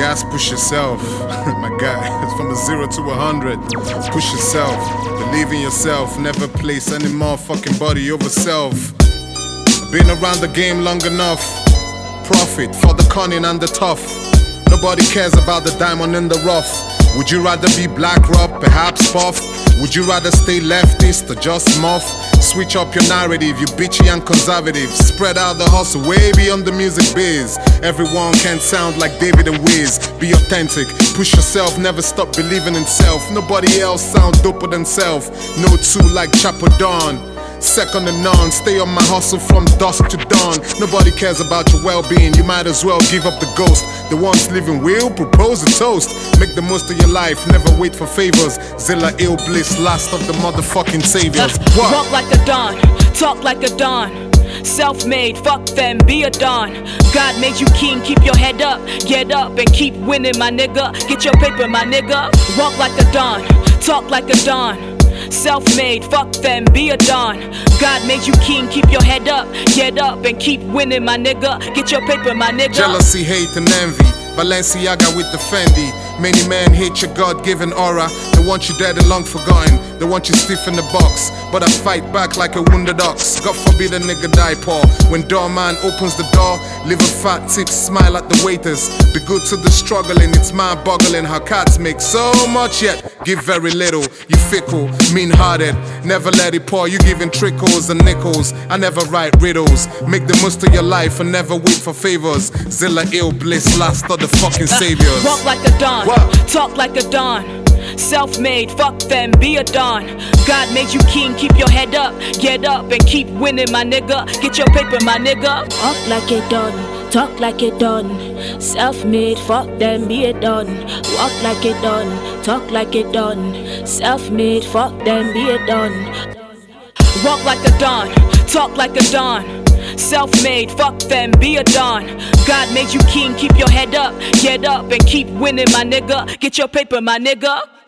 gas, push yourself. My guy, it's from a 0 to 100. Push yourself, believe in yourself. Never place any motherfucking body over self. Been around the game long enough. Profit for the cunning and the tough. Nobody cares about the diamond in the rough. Would you rather be black rock, perhaps puff? Would you rather stay leftist or just muff? Switch up your narrative, you bitchy and conservative. Spread out the hustle way beyond the music biz. Everyone can sound like David and Wiz. Be authentic, push yourself, never stop believing in self. Nobody else sound doper than self. No two like Chapo Don. Second to none, stay on my hustle from dusk to dawn. Nobody cares about your well-being, you might as well give up the ghost. The ones living will propose a toast. Make the most of your life, never wait for favors. Zilla ill bliss, last of the motherfucking saviors. Walk like a don, talk like a don. Self-made, fuck them, be a don. God made you king, keep your head up. Get up and keep winning, my nigga. Get your paper, my nigga. Walk like a don, talk like a don. Self-made, fuck them, be a don. God made you king, keep your head up. Get up and keep winning, my nigga. Get your paper, my nigga. Jealousy, hate and envy, Balenciaga with the Fendi. Many men hate your God-given aura. They want you dead and long forgotten. They want you stiff in the box. But I fight back like a wounded ox. God forbid a nigga die poor. When doorman opens the door, leave a fat tip, smile at the waiters. Be good to the struggling, it's mind-boggling how cats make so much yet give very little. You fickle, mean-hearted, never let it pour. You giving trickles and nickels. I never write riddles. Make the most of your life and never wait for favors. Zilla ill bliss, last of the fucking saviors. Walk like a don, what? Talk like a don. Self-made, fuck them, be a don. God made you king, keep your head up. Get up and keep winning, my nigga. Get your paper, my nigga. Walk like a don, talk like a don. Self-made, fuck them, be a don. Walk like a don, talk like a don. Self-made, fuck them, be a don. Walk like a don, talk like a don. Self-made, fuck them, be a don. God made you king, keep your head up. Get up and keep winning, my nigga. Get your paper, my nigga.